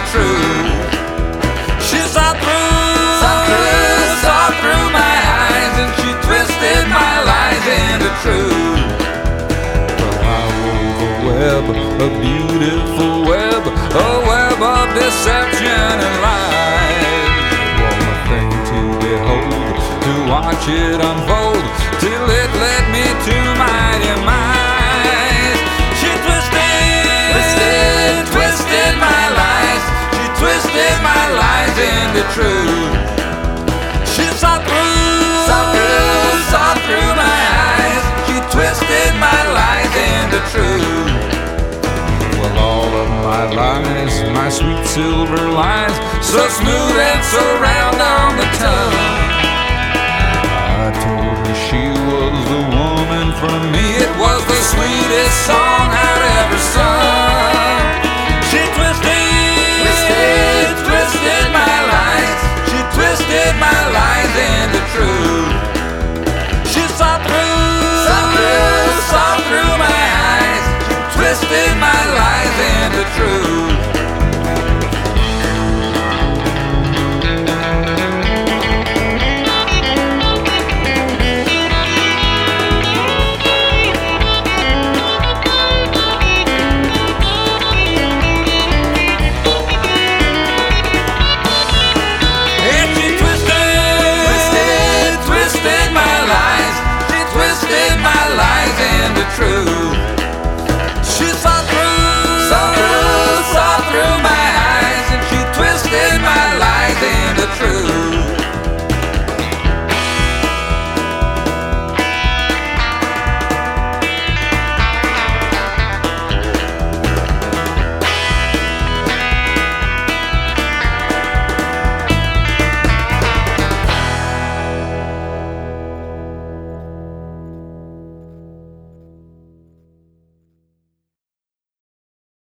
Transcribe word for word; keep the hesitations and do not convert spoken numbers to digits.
into truth. She saw through, saw through, saw through my eyes, and she twisted my lies into truth. Well, I wove a web, a beautiful web, a web of deception and lies. What a thing to behold, to watch it unfold, till it led me to my demise. She twisted, twisted, twisted my lies. She twisted my lies into truth. She saw through, saw through, saw through my eyes. She twisted my lies into truth. Well, all of my lies, my sweet silver lies, so smooth and so round on the tongue. I told her she was the woman for me. It was the sweetest song I'd ever sung. She twisted, twisted, twisted my lies. She twisted my lies into truth. She saw through, saw through, saw through my eyes. She twisted my lies into truth.